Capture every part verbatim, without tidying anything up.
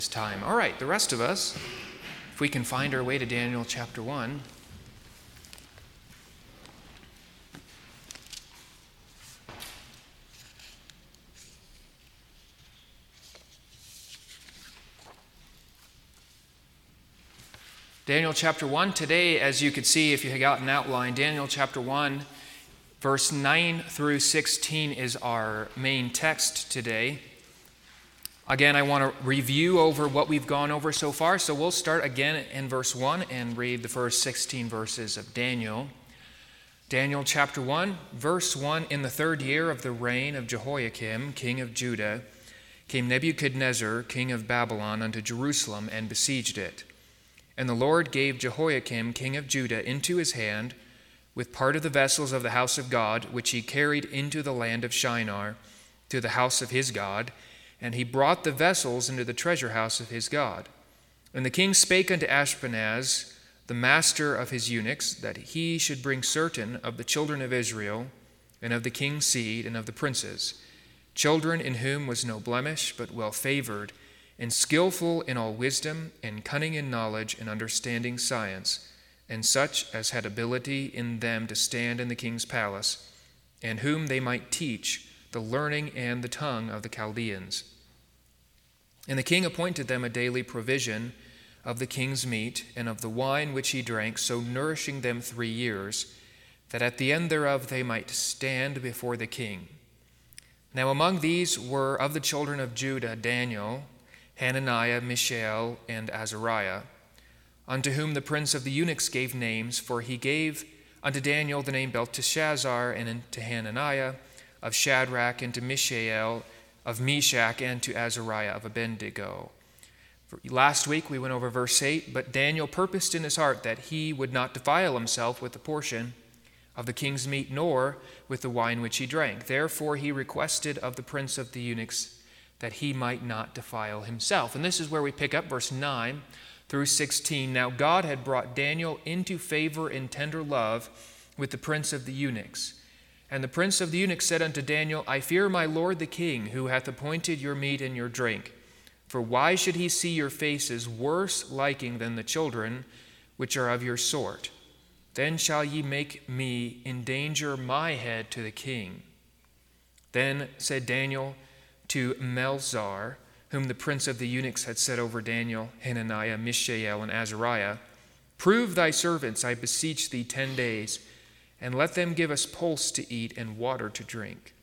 Time. All right, the rest of us, if we can find our way to Daniel chapter one. Daniel chapter one, today, as you could see if you got an outline, Daniel chapter one, verse nine through sixteen is our main text today. Again, I want to review over what we've gone over so far, so we'll start again in verse one and read the first sixteen verses of Daniel. Daniel chapter one, verse one, in the third year of the reign of Jehoiakim, king of Judah, came Nebuchadnezzar, king of Babylon, unto Jerusalem and besieged it. And the Lord gave Jehoiakim, king of Judah, into his hand, with part of the vessels of the house of God, which he carried into the land of Shinar, to the house of his God, and he brought the vessels into the treasure house of his God. And the king spake unto Ashpenaz, the master of his eunuchs, that he should bring certain of the children of Israel, and of the king's seed, and of the princes, children in whom was no blemish, but well favored, and skillful in all wisdom, and cunning in knowledge, and understanding science, and such as had ability in them to stand in the king's palace, and whom they might teach the learning and the tongue of the Chaldeans. And the king appointed them a daily provision of the king's meat and of the wine which he drank, so nourishing them three years, that at the end thereof they might stand before the king. Now among these were of the children of Judah Daniel, Hananiah, Mishael, and Azariah, unto whom the prince of the eunuchs gave names, for he gave unto Daniel the name Belteshazzar, and unto Hananiah of Shadrach, and to Mishael of Meshach, and to Azariah of Abednego. Last week we went over verse eight, but Daniel purposed in his heart that he would not defile himself with the portion of the king's meat, nor with the wine which he drank. Therefore he requested of the prince of the eunuchs that he might not defile himself. And this is where we pick up verse nine through sixteen. Now God had brought Daniel into favor and tender love with the prince of the eunuchs. And the prince of the eunuchs said unto Daniel, I fear my lord the king, who hath appointed your meat and your drink. For why should he see your faces worse liking than the children which are of your sort? Then shall ye make me endanger my head to the king. Then said Daniel to Melzar, whom the prince of the eunuchs had set over Daniel, Hananiah, Mishael, and Azariah, prove thy servants, I beseech thee, ten days, and let them give us pulse to eat and water to drink.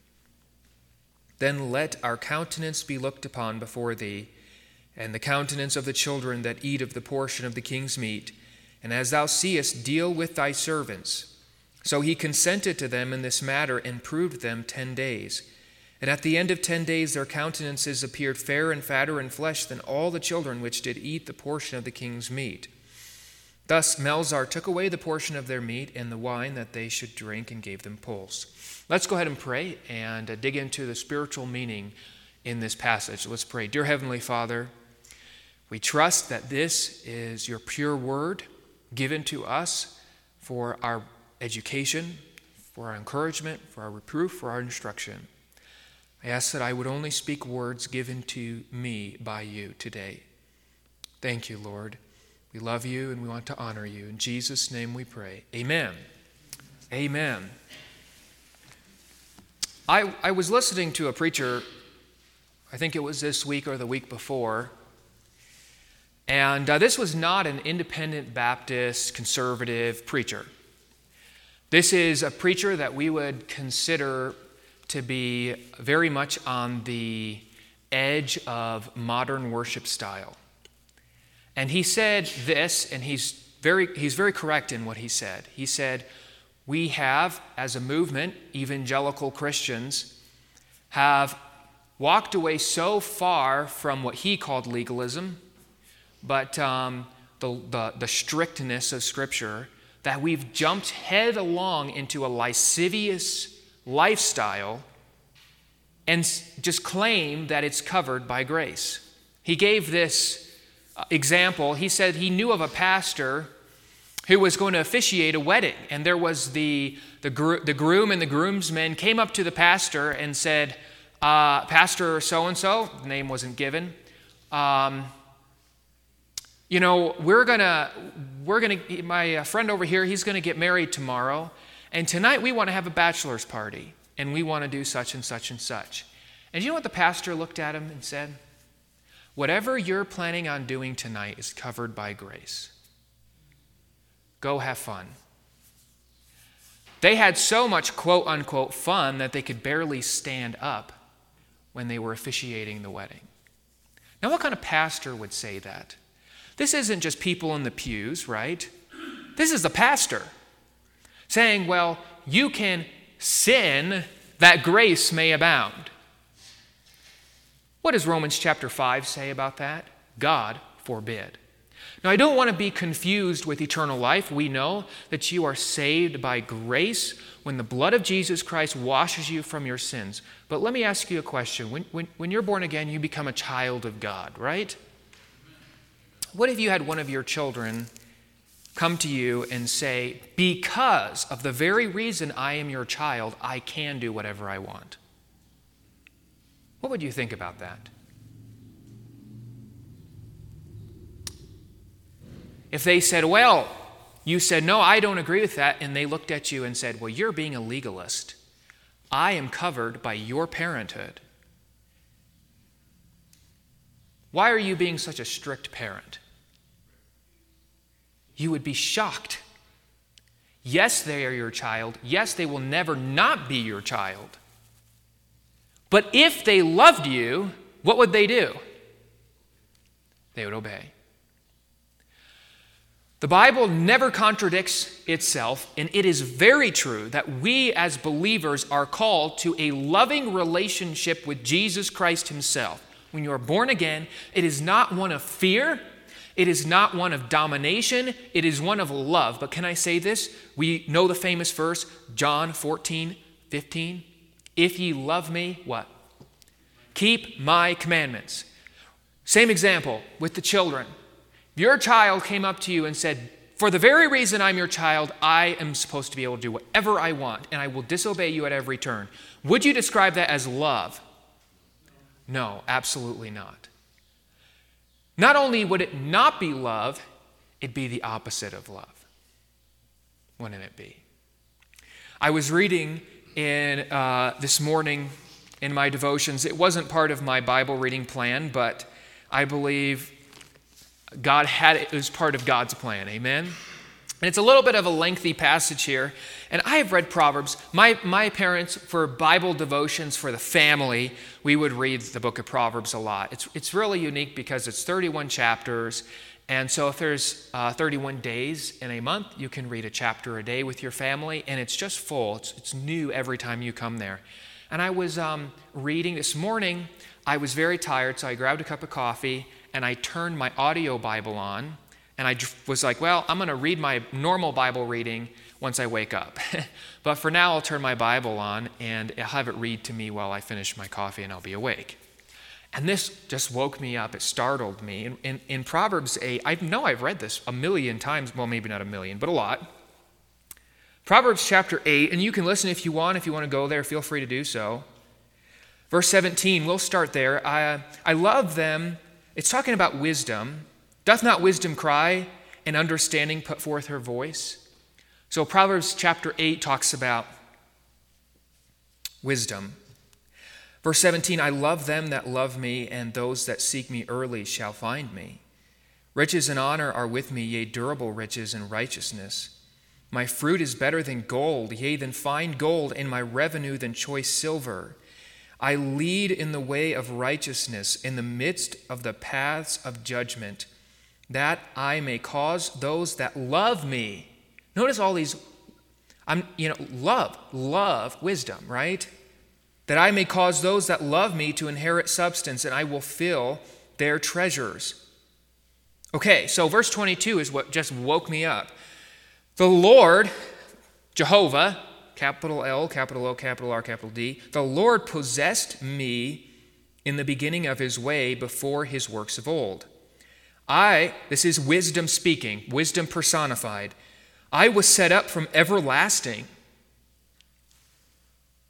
Then let our countenance be looked upon before thee, and the countenance of the children that eat of the portion of the king's meat, and as thou seest, deal with thy servants. So he consented to them in this matter, and proved them ten days. And at the end of ten days their countenances appeared fair and fatter in flesh than all the children which did eat the portion of the king's meat. Thus Melzar took away the portion of their meat and the wine that they should drink, and gave them pulse. Let's go ahead and pray and uh, dig into the spiritual meaning in this passage. Let's pray. Dear Heavenly Father, we trust that this is your pure word given to us for our education, for our encouragement, for our reproof, for our instruction. I ask that I would only speak words given to me by you today. Thank you, Lord. We love you and we want to honor you. In Jesus' name we pray. Amen. Amen. I, I was listening to a preacher, I think it was this week or the week before, and uh, this was not an independent Baptist conservative preacher. This is a preacher that we would consider to be very much on the edge of modern worship style. And he said this, and he's very, he's very correct in what he said. He said, we have, as a movement, evangelical Christians, have walked away so far from what he called legalism, but um, the, the, the strictness of Scripture, that we've jumped headlong into a lascivious lifestyle and just claim that it's covered by grace. He gave this example. He said he knew of a pastor who was going to officiate a wedding, and there was the the, gro- the groom and the groomsmen came up to the pastor and said, uh, Pastor so-and-so, the name wasn't given, um, you know, we're gonna, we're gonna, my friend over here, he's gonna get married tomorrow, and tonight we want to have a bachelor's party, and we want to do such and such and such. And you know what the pastor looked at him and said? Whatever you're planning on doing tonight is covered by grace. Go have fun. They had so much quote unquote fun that they could barely stand up when they were officiating the wedding. Now, what kind of pastor would say that? This isn't just people in the pews, right? This is the pastor saying, well, you can sin that grace may abound. What does Romans chapter five say about that? God forbid. Now, I don't want to be confused with eternal life. We know that you are saved by grace when the blood of Jesus Christ washes you from your sins. But let me ask you a question. When, when, when you're born again, you become a child of God, right? What if you had one of your children come to you and say, because of the very reason I am your child, I can do whatever I want? What would you think about that? If they said, well, you said, no, I don't agree with that, and they looked at you and said, well, you're being a legalist. I am covered by your parenthood. Why are you being such a strict parent? You would be shocked. Yes, they are your child. Yes, they will never not be your child. But if they loved you, what would they do? They would obey. The Bible never contradicts itself, and it is very true that we as believers are called to a loving relationship with Jesus Christ himself. When you are born again, it is not one of fear, it is not one of domination, it is one of love. But can I say this? We know the famous verse, John fourteen fifteen. If ye love me, what? Keep my commandments. Same example with the children. Your child came up to you and said, for the very reason I'm your child, I am supposed to be able to do whatever I want, and I will disobey you at every turn. Would you describe that as love? No, absolutely not. Not only would it not be love, it'd be the opposite of love. Wouldn't it be? I was reading in uh, this morning in my devotions. It wasn't part of my Bible reading plan, but I believe God had it, it was part of God's plan, amen? And it's a little bit of a lengthy passage here, and I have read Proverbs. My, my parents, for Bible devotions for the family, we would read the book of Proverbs a lot. It's, it's really unique because it's thirty-one chapters, and so if there's uh, thirty-one days in a month, you can read a chapter a day with your family, and it's just full. It's, it's new every time you come there. And I was um, reading this morning. I was very tired, so I grabbed a cup of coffee, and I turned my audio Bible on, and I was like, well, I'm going to read my normal Bible reading once I wake up. But for now, I'll turn my Bible on, and I'll have it read to me while I finish my coffee, and I'll be awake. And this just woke me up. It startled me. In, in, in Proverbs eight, I know I've read this a million times. Well, maybe not a million, but a lot. Proverbs chapter eight, and you can listen if you want. If you want to go there, feel free to do so. Verse seventeen, we'll start there. I, I love them. It's talking about wisdom. Doth not wisdom cry, and understanding put forth her voice? So Proverbs chapter eight talks about wisdom. Verse seventeen, I love them that love me, and those that seek me early shall find me. Riches and honor are with me, yea, durable riches and righteousness. My fruit is better than gold, yea, than fine gold, and my revenue than choice silver. I lead in the way of righteousness in the midst of the paths of judgment, that I may cause those that love me. Notice all these, I'm, you know, love, love, wisdom, right? That I may cause those that love me to inherit substance, and I will fill their treasures. Okay, so verse twenty-two is what just woke me up. The Lord, Jehovah, capital L, capital O, capital R, capital D. The Lord possessed me in the beginning of his way before his works of old. I, this is wisdom speaking, wisdom personified. I was set up from everlasting,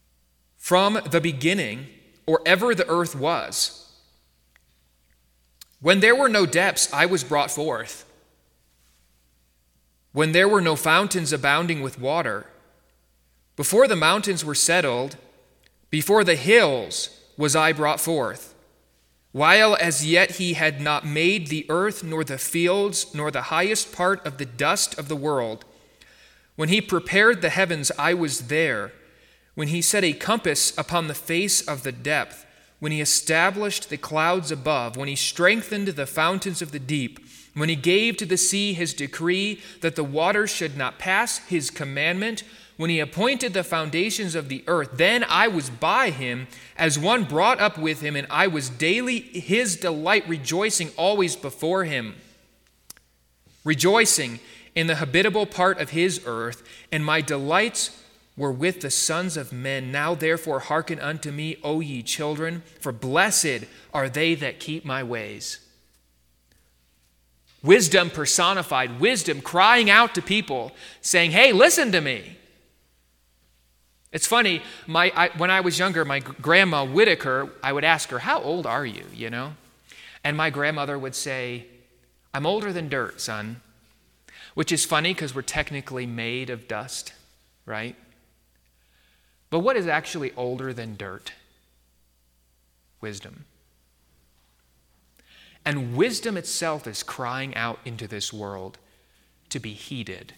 from the beginning, or ever the earth was. When there were no depths, I was brought forth. When there were no fountains abounding with water, before the mountains were settled, before the hills was I brought forth. While as yet he had not made the earth, nor the fields, nor the highest part of the dust of the world. When he prepared the heavens, I was there. When he set a compass upon the face of the depth, when he established the clouds above, when he strengthened the fountains of the deep, when he gave to the sea his decree that the waters should not pass his commandment, when he appointed the foundations of the earth, then I was by him as one brought up with him, and I was daily his delight, rejoicing always before him, rejoicing in the habitable part of his earth, and my delights were with the sons of men. Now therefore hearken unto me, O ye children, for blessed are they that keep my ways. Wisdom personified, wisdom crying out to people, saying, hey, listen to me. It's funny, my I, when I was younger, my grandma Whitaker, I would ask her, how old are you, you know? And my grandmother would say, I'm older than dirt, son. Which is funny because we're technically made of dust, right? But what is actually older than dirt? Wisdom. And wisdom itself is crying out into this world to be heeded.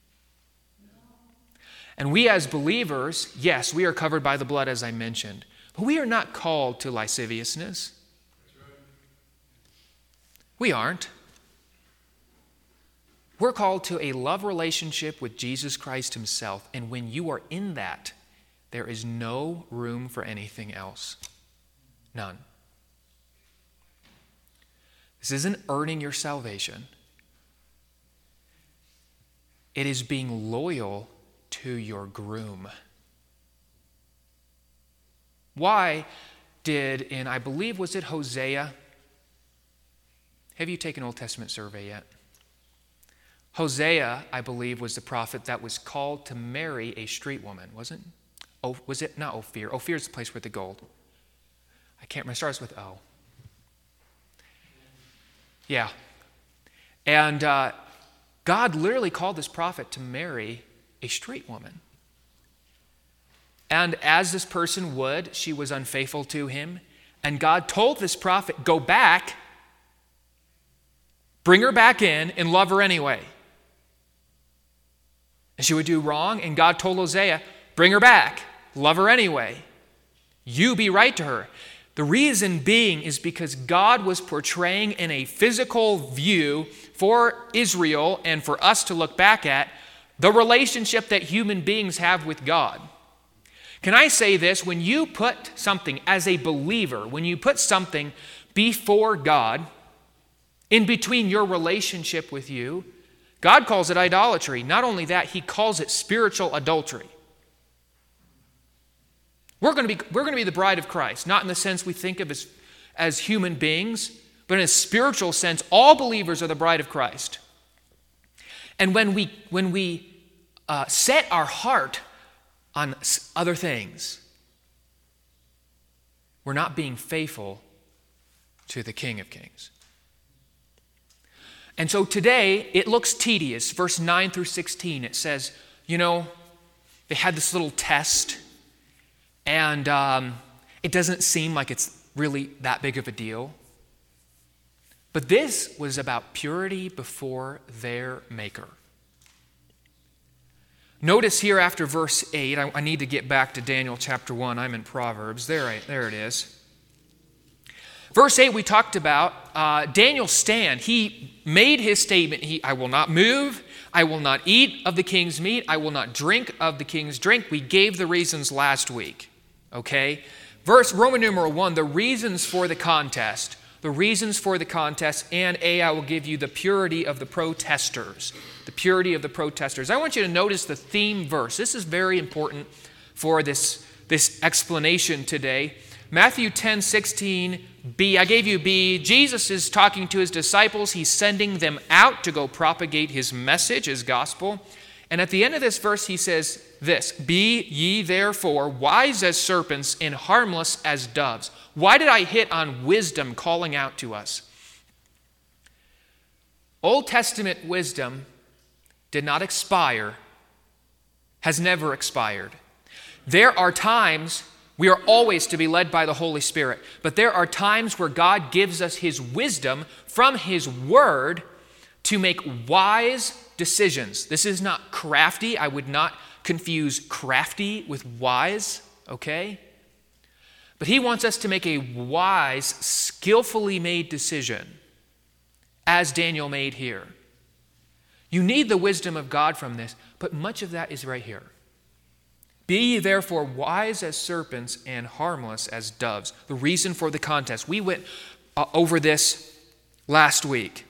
And we as believers, yes, we are covered by the blood as I mentioned, but we are not called to lasciviousness. We aren't. We're called to a love relationship with Jesus Christ himself, and when you are in that, there is no room for anything else. None. This isn't earning your salvation. It is being loyal to your groom. Why did, in I believe, was it Hosea? Have you taken an Old Testament survey yet? Hosea, I believe, was the prophet that was called to marry a street woman, wasn't it? Oh, was it? Not Ophir. Ophir is the place with the gold. I can't remember. It starts with O. Yeah. And uh, God literally called this prophet to marry a street woman. And as this person would, she was unfaithful to him. And God told this prophet, go back, bring her back in, and love her anyway. And she would do wrong, and God told Hosea, bring her back, love her anyway. You be right to her. The reason being is because God was portraying in a physical view for Israel and for us to look back at the relationship that human beings have with God. Can I say this? When you put something as a believer, when you put something before God, in between your relationship with you, God calls it idolatry. Not only that, he calls it spiritual adultery. We're going to be, we're going to be the bride of Christ, not in the sense we think of as, as human beings, but in a spiritual sense, all believers are the bride of Christ. And when we, when we uh, set our heart on other things, we're not being faithful to the King of Kings. And so today, it looks tedious. Verse nine through sixteen, it says, you know, they had this little test, and um, it doesn't seem like it's really that big of a deal. But this was about purity before their Maker. Notice here after verse eight, I, I need to get back to Daniel chapter one. I'm in Proverbs. There, I, there it is. Verse eight, we talked about uh, Daniel's stand. He made his statement, he, I will not move, I will not eat of the king's meat, I will not drink of the king's drink. We gave the reasons last week, okay? Verse, Roman numeral one, the reasons for the contest. The reasons for the contest, and A, I will give you the purity of the protesters. The purity of the protesters. I want you to notice the theme verse. This is very important for this, this explanation today. Matthew ten sixteen B, I gave you B. Jesus is talking to his disciples. He's sending them out to go propagate his message, his gospel. And at the end of this verse, he says this, be ye therefore wise as serpents and harmless as doves. Why did I hit on wisdom calling out to us? Old Testament wisdom did not expire, has never expired. There are times we are always to be led by the Holy Spirit, but there are times where God gives us his wisdom from his word to make wise decisions. This is not crafty. I would not confuse crafty with wise, okay? But he wants us to make a wise, skillfully made decision, as Daniel made here. You need the wisdom of God from this, but much of that is right here. Be ye therefore wise as serpents and harmless as doves. The reason for the contest. We went uh, over this last week.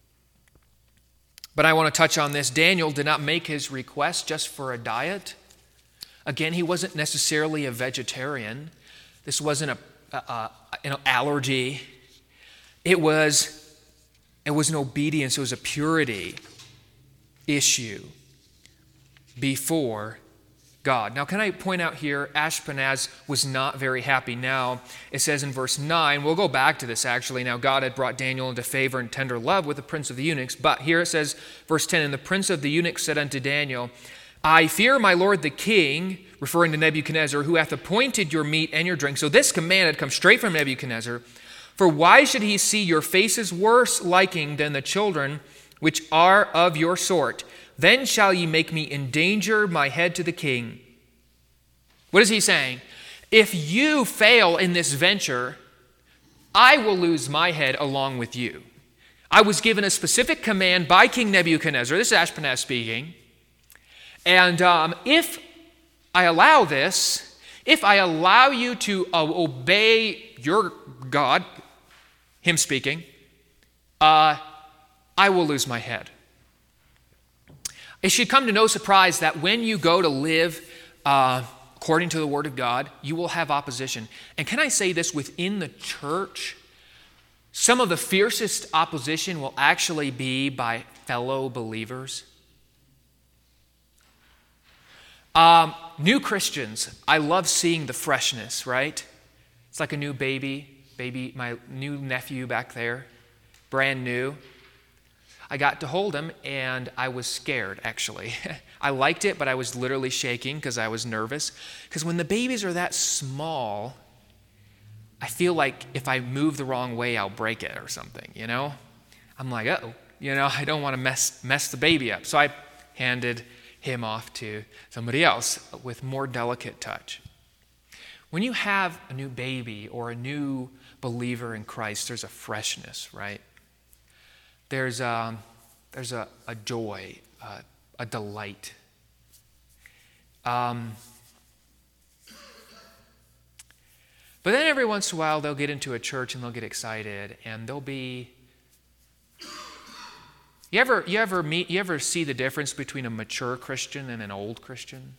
But I want to touch on this. Daniel did not make his request just for a diet. Again, he wasn't necessarily a vegetarian. This wasn't a, a, a an allergy. It was, it was an obedience. It was a purity issue before God. Now, can I point out here, Ashpenaz was not very happy. Now, it says in verse nine, we'll go back to this actually. Now, God had brought Daniel into favor and tender love with the prince of the eunuchs. But here it says, verse ten, and the prince of the eunuchs said unto Daniel, I fear my lord the king, referring to Nebuchadnezzar, who hath appointed your meat and your drink. So this command had come straight from Nebuchadnezzar. For why should he see your faces worse liking than the children which are of your sort? Then shall ye make me endanger my head to the king. What is he saying? If you fail in this venture, I will lose my head along with you. I was given a specific command by King Nebuchadnezzar. This is Ashpenaz speaking. And um, if I allow this, if I allow you to uh, obey your God, him speaking, uh, I will lose my head. It should come to no surprise that when you go to live uh, according to the Word of God, you will have opposition. And can I say this, within the church, some of the fiercest opposition will actually be by fellow believers. Um, new Christians, I love seeing the freshness, right? It's like a new baby, baby, my new nephew back there, brand new. I got to hold him, and I was scared, actually. I liked it, but I was literally shaking because I was nervous. Because when the babies are that small, I feel like if I move the wrong way, I'll break it or something, you know? I'm like, uh-oh, you know, I don't want to mess mess the baby up. So I handed him off to somebody else with more delicate touch. When you have a new baby or a new believer in Christ, there's a freshness, right? There's a, there's a, a joy, uh, a delight. Um, but then every once in a while, they'll get into a church and they'll get excited, and they'll be. You ever, you ever meet, you ever see the difference between a mature Christian and an old Christian?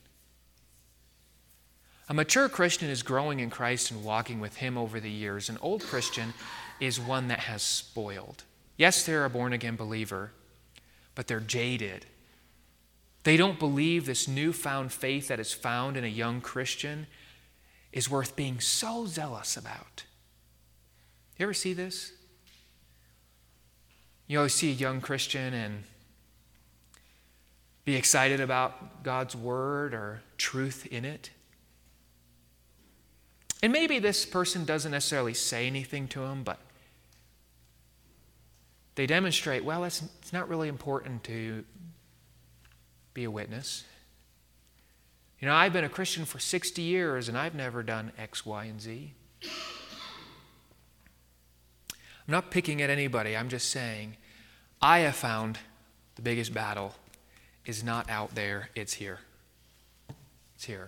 A mature Christian is growing in Christ and walking with him over the years. An old Christian is one that has spoiled. Yes, they're a born-again believer, but they're jaded. They don't believe this newfound faith that is found in a young Christian is worth being so zealous about. You ever see this? You always see a young Christian and be excited about God's word or truth in it. And maybe this person doesn't necessarily say anything to him, but they demonstrate, well, it's, it's not really important to be a witness. You know, I've been a Christian for sixty years and I've never done X, Y, and Z. I'm not picking at anybody. I'm just saying, I have found the biggest battle is not out there, it's here. It's here.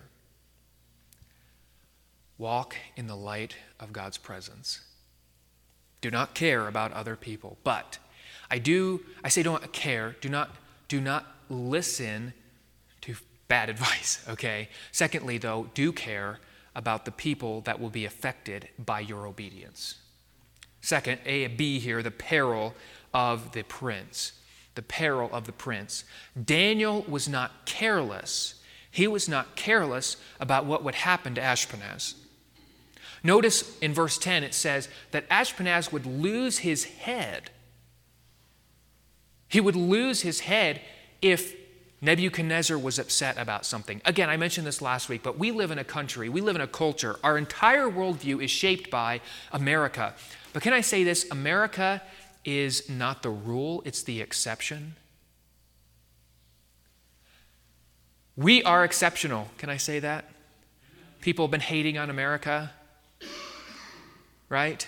Walk in the light of God's presence. Do not care about other people. But I do, I say don't care. Do not, do not listen to bad advice, okay? Secondly, though, do care about the people that will be affected by your obedience. Second, A, B here, the peril of the prince. The peril of the prince. Daniel was not careless. He was not careless about what would happen to Ashpenaz. Notice in verse ten it says that Ashpenaz would lose his head. He would lose his head if Nebuchadnezzar was upset about something. Again, I mentioned this last week, but we live in a country, we live in a culture. Our entire worldview is shaped by America. But can I say this? America is not the rule, it's the exception. We are exceptional. Can I say that? People have been hating on America, right?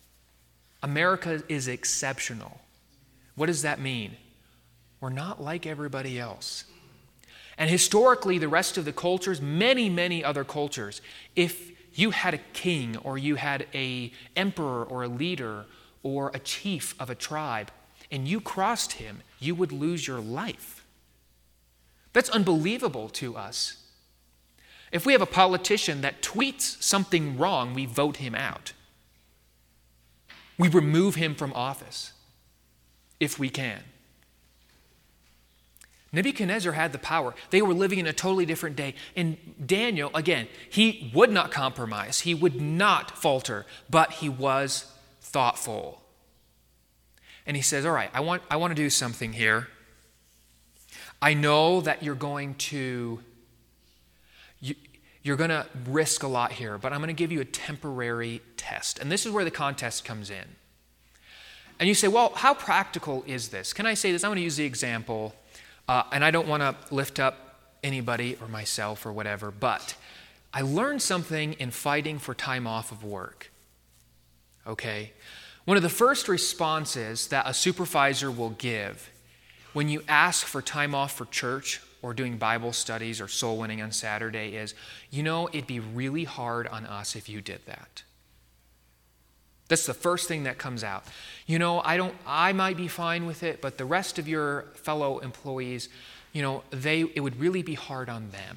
America is exceptional. What does that mean? We're not like everybody else. And historically, the rest of the cultures, many, many other cultures, if you had a king or you had an emperor or a leader or a chief of a tribe and you crossed him, you would lose your life. That's unbelievable to us. If we have a politician that tweets something wrong, we vote him out. We remove him from office if we can. Nebuchadnezzar had the power. They were living in a totally different day. And Daniel, again, he would not compromise. He would not falter, but he was thoughtful. And he says, all right, I want, I want to do something here. I know that you're going to, you, you're going to risk a lot here, but I'm going to give you a temporary test. And this is where the contest comes in. And you say, well, how practical is this? Can I say this? I'm going to use the example. Uh, and I don't want to lift up anybody or myself or whatever, but I learned something in fighting for time off of work. Okay? One of the first responses that a supervisor will give when you ask for time off for church or doing Bible studies or soul winning on Saturday is, you know, it'd be really hard on us if you did that. That's the first thing that comes out. You know, I don't I might be fine with it, but the rest of your fellow employees, you know, they it would really be hard on them.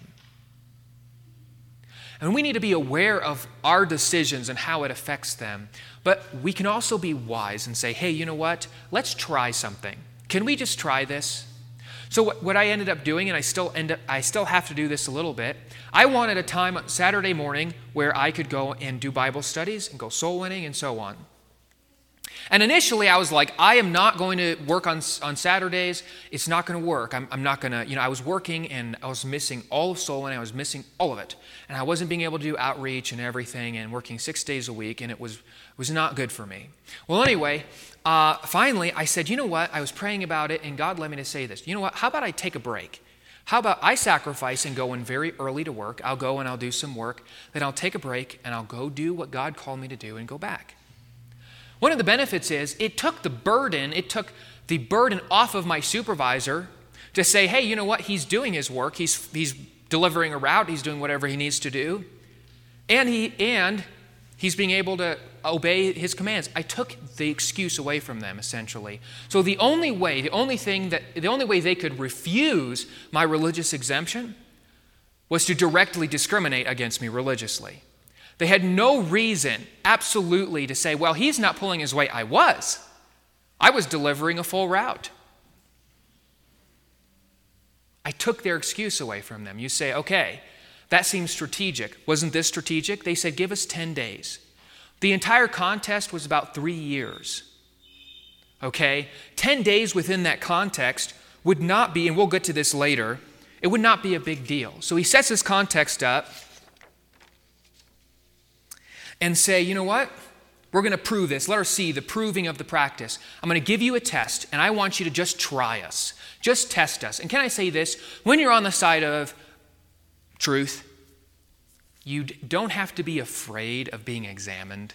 And we need to be aware of our decisions and how it affects them. But we can also be wise and say, hey, you know what? Let's try something. Can we just try this? So what, what I ended up doing, and I still end up, I still have to do this a little bit, I wanted a time on Saturday morning where I could go and do Bible studies and go soul winning and so on. And initially I was like, I am not going to work on, on Saturdays. It's not going to work. I'm, I'm not going to, you know, I was working and I was missing all of soul winning. I was missing all of it. And I wasn't being able to do outreach and everything and working six days a week, and it was, was not good for me. Well, anyway, uh, finally I said, you know what? I was praying about it and God led me to say this. You know what? How about I take a break? How about I sacrifice and go in very early to work. I'll go and I'll do some work. Then I'll take a break and I'll go do what God called me to do and go back. One of the benefits is it took the burden, it took the burden off of my supervisor to say, hey, you know what? He's doing his work. He's, he's delivering a route. He's doing whatever he needs to do. And, he, and he's being able to obey his commands. I took the excuse away from them, essentially. So the only way, the only thing that, the only way they could refuse my religious exemption was to directly discriminate against me religiously. They had no reason, absolutely, to say, well, he's not pulling his weight. I was. I was delivering a full route. I took their excuse away from them. You say, okay, that seems strategic. Wasn't this strategic? They said, give us ten days. The entire contest was about three years. Okay? ten days within that context would not be, and we'll get to this later, it would not be a big deal. So he sets this context up and say, you know what? We're going to prove this. Let us see the proving of the practice. I'm going to give you a test, and I want you to just try us. Just test us. And can I say this? When you're on the side of truth, you don't have to be afraid of being examined.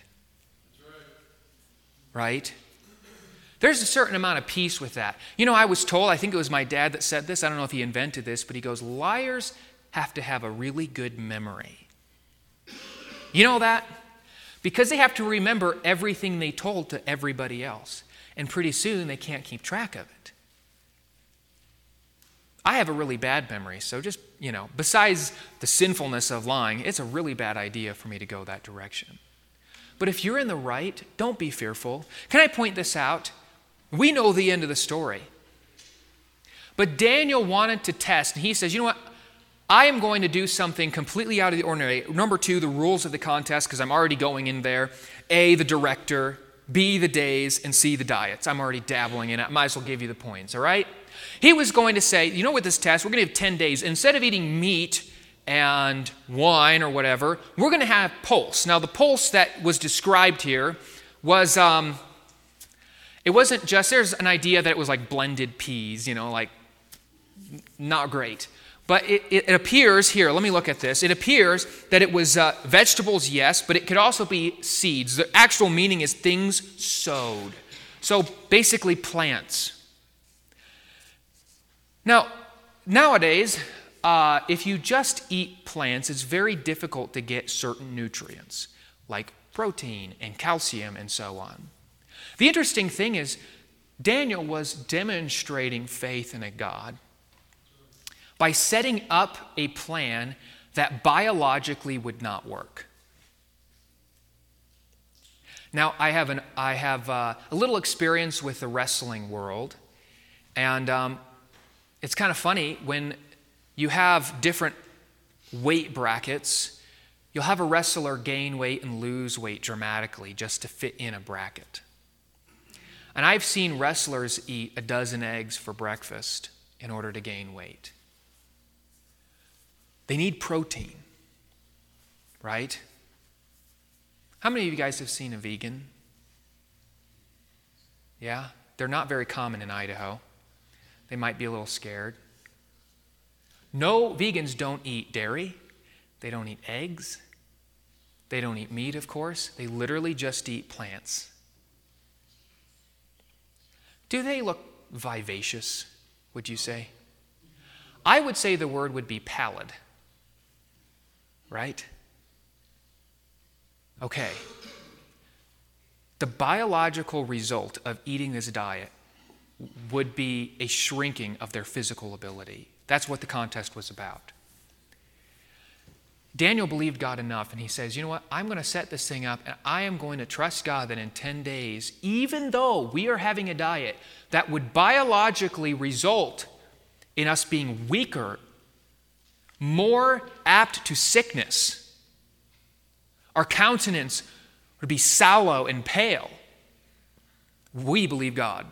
Right? There's a certain amount of peace with that. You know, I was told, I think it was my dad that said this, I don't know if he invented this, but he goes, liars have to have a really good memory. You know that? Because they have to remember everything they told to everybody else. And pretty soon they can't keep track of it. I have a really bad memory, so just, you know, besides the sinfulness of lying, it's a really bad idea for me to go that direction. But if you're in the right, don't be fearful. Can I point this out? We know the end of the story. But Daniel wanted to test, and he says, you know what? I am going to do something completely out of the ordinary. Number two, the rules of the contest, because I'm already going in there. A, the director. be the days, and see the diets. I'm already dabbling in it. I might as well give you the points, all right? He was going to say, you know, with this test, we're going to have ten days. Instead of eating meat and wine or whatever, we're going to have pulse. Now, the pulse that was described here was, um, it wasn't just, there's an idea that it was like blended peas, you know, like not great. But it, it appears here, let me look at this. It appears that it was uh, vegetables, yes, but it could also be seeds. The actual meaning is things sowed. So basically plants. Now, nowadays, uh, if you just eat plants, it's very difficult to get certain nutrients, like protein and calcium and so on. The interesting thing is, Daniel was demonstrating faith in a God by setting up a plan that biologically would not work. Now, I have, an, I have uh, a little experience with the wrestling world, and um, it's kind of funny when you have different weight brackets, you'll have a wrestler gain weight and lose weight dramatically just to fit in a bracket. And I've seen wrestlers eat a dozen eggs for breakfast in order to gain weight. They need protein, right? How many of you guys have seen a vegan? Yeah? They're not very common in Idaho. They might be a little scared. No, vegans don't eat dairy. They don't eat eggs. They don't eat meat, of course. They literally just eat plants. Do they look vivacious, would you say? I would say the word would be pallid. Right? Okay. The biological result of eating this diet would be a shrinking of their physical ability. That's what the contest was about. Daniel believed God enough, and he says, you know what, I'm going to set this thing up, and I am going to trust God that in ten days, even though we are having a diet that would biologically result in us being weaker, more apt to sickness, our countenance would be sallow and pale. We believe God.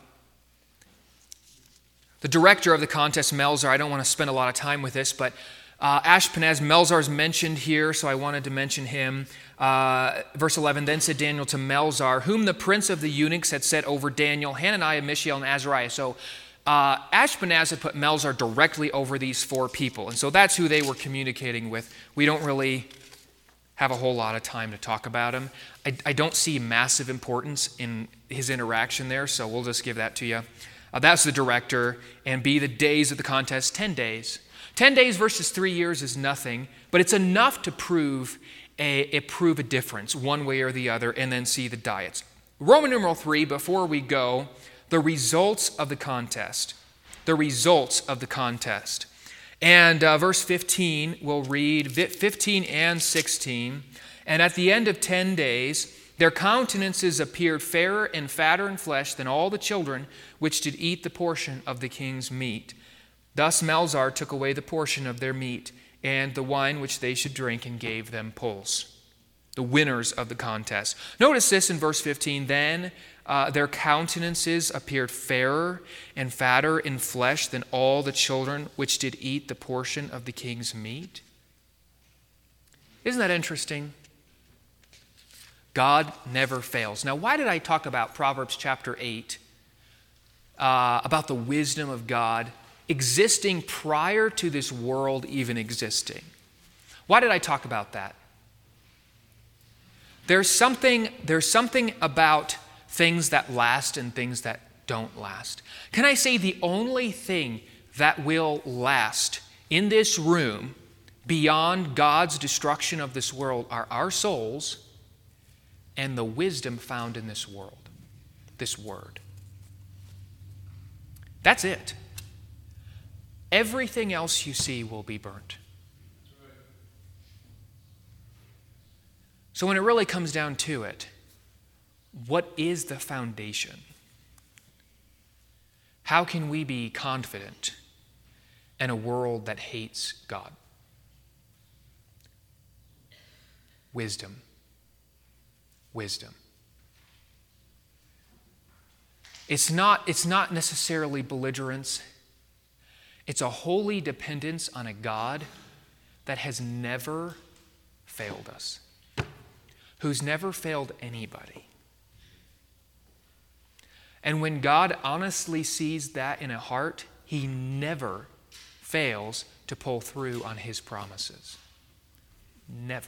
The director of the contest, Melzar, I don't want to spend a lot of time with this, but uh, Ashpenaz, Melzar is mentioned here, so I wanted to mention him. Uh, verse eleven, then said Daniel to Melzar, whom the prince of the eunuchs had set over Daniel, Hananiah, Mishael, and Azariah. So uh, Ashpenaz had put Melzar directly over these four people, and so that's who they were communicating with. We don't really have a whole lot of time to talk about him. I, I don't see massive importance in his interaction there, so we'll just give that to you. Uh, that's the director, and be the days of the contest, ten days. ten days versus three years is nothing, but it's enough to prove a, a prove a difference one way or the other, and then see the diets. Roman numeral three, before we go, the results of the contest. The results of the contest. And uh, verse fifteen, we'll read fifteen and sixteen. And at the end of ten days, their countenances appeared fairer and fatter in flesh than all the children which did eat the portion of the king's meat. Thus Melzar took away the portion of their meat and the wine which they should drink, and gave them pulse. The winners of the contest. Notice this in verse fifteen. Then uh, their countenances appeared fairer and fatter in flesh than all the children which did eat the portion of the king's meat. Isn't that interesting? God never fails. Now, why did I talk about Proverbs chapter eight, uh, about the wisdom of God existing prior to this world even existing? Why did I talk about that? There's something, there's something about things that last and things that don't last. Can I say the only thing that will last in this room beyond God's destruction of this world are our souls and the wisdom found in this world, this word. That's it. Everything else you see will be burnt. So when it really comes down to it, what is the foundation? How can we be confident in a world that hates God? Wisdom. Wisdom. It's not, it's not necessarily belligerence. It's a holy dependence on a God that has never failed us, who's never failed anybody. And when God honestly sees that in a heart, he never fails to pull through on his promises. Never.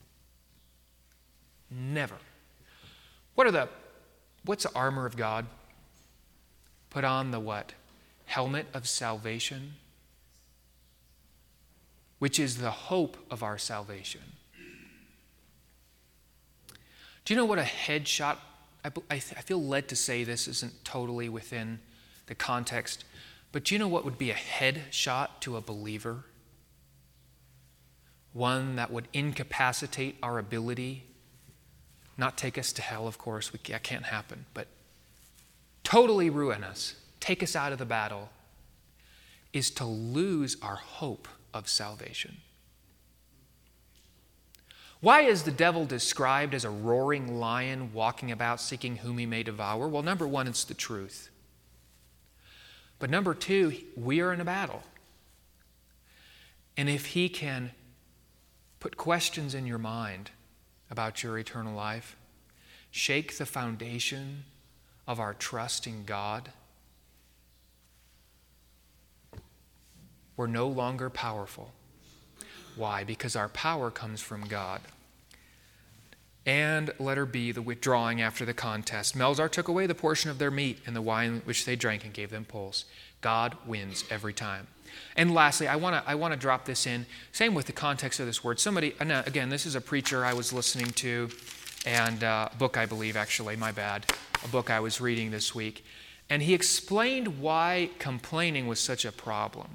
Never. What are the, what's the armor of God? Put on the what? Helmet of salvation, which is the hope of our salvation. Do you know what a headshot, I, I, I feel led to say this isn't totally within the context, but do you know what would be a headshot to a believer? One that would incapacitate our ability, not take us to hell, of course, we, that can't happen, but totally ruin us, take us out of the battle, is to lose our hope of salvation. Why is the devil described as a roaring lion walking about seeking whom he may devour? Well, number one, it's the truth. But number two, we are in a battle. And if he can put questions in your mind about your eternal life, shake the foundation of our trust in God, we're no longer powerful. Why? Because our power comes from God. And letter B, the withdrawing after the contest. Melzar took away the portion of their meat and the wine which they drank and gave them pulse. God wins every time. And lastly, I want to I want to drop this in. Same with the context of this word. Somebody, again, this is a preacher I was listening to, and uh, a book, I believe, actually, my bad, a book I was reading this week. And he explained why complaining was such a problem.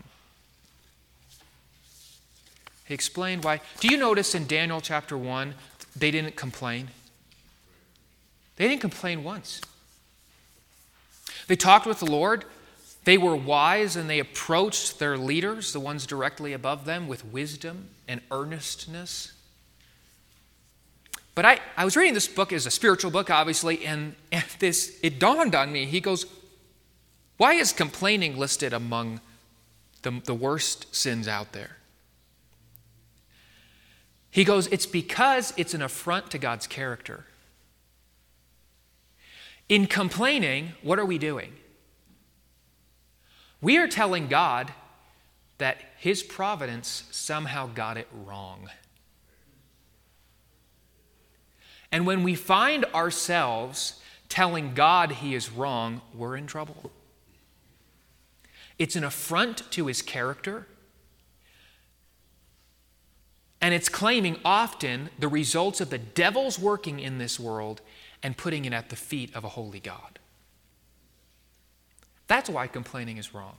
He explained why. Do you notice in Daniel chapter one, they didn't complain? They didn't complain once. They talked with the Lord. They were wise and they approached their leaders, the ones directly above them, with wisdom and earnestness. But I, I was reading this book as a spiritual book, obviously, and, and this it dawned on me. He goes, why is complaining listed among the, the worst sins out there? He goes, it's because it's an affront to God's character. In complaining, what are we doing? We are telling God that his providence somehow got it wrong. And when we find ourselves telling God he is wrong, we're in trouble. It's an affront to his character. And it's claiming often the results of the devil's working in this world and putting it at the feet of a holy God. That's why complaining is wrong.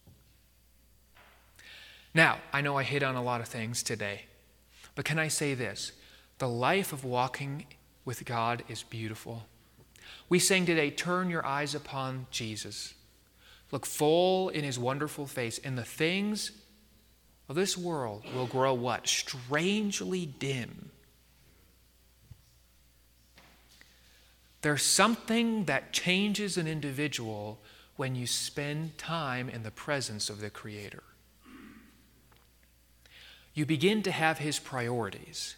Now, I know I hit on a lot of things today, but can I say this? The life of walking with God is beautiful. We sang today, turn your eyes upon Jesus. Look full in his wonderful face, and the things of this world will grow what? Strangely dim. There's something that changes an individual when you spend time in the presence of the Creator. You begin to have his priorities.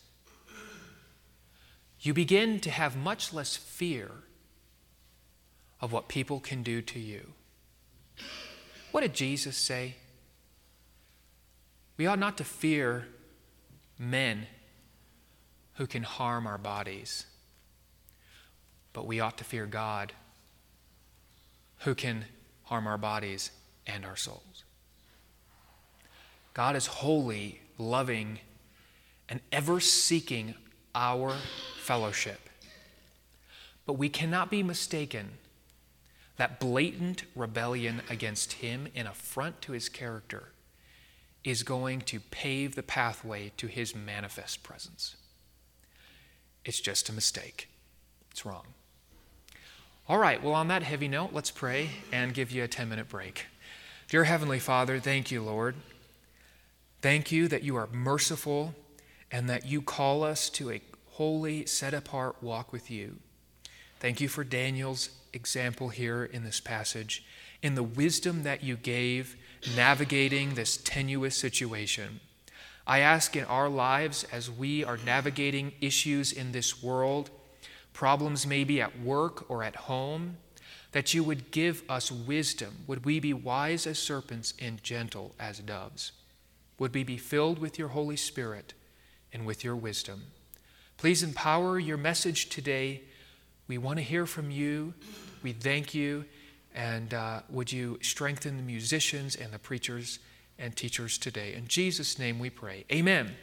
You begin to have much less fear of what people can do to you. What did Jesus say? We ought not to fear men who can harm our bodies, but we ought to fear God who can harm our bodies and our souls. God is holy, loving, and ever seeking our fellowship. But we cannot be mistaken that blatant rebellion against him, an affront to his character, is going to pave the pathway to his manifest presence. It's just a mistake. It's wrong. All right, well, on that heavy note, let's pray and give you a ten-minute break. Dear Heavenly Father, thank you, Lord. Thank you that you are merciful and that you call us to a holy, set-apart walk with you. Thank you for Daniel's example here in this passage, in the wisdom that you gave navigating this tenuous situation. I ask in our lives as we are navigating issues in this world, problems maybe at work or at home, that you would give us wisdom. Would we be wise as serpents and gentle as doves? Would we be filled with your Holy Spirit and with your wisdom? Please empower your message today. We want to hear from you. We thank you. And uh, would you strengthen the musicians and the preachers and teachers today? In Jesus' name we pray. Amen.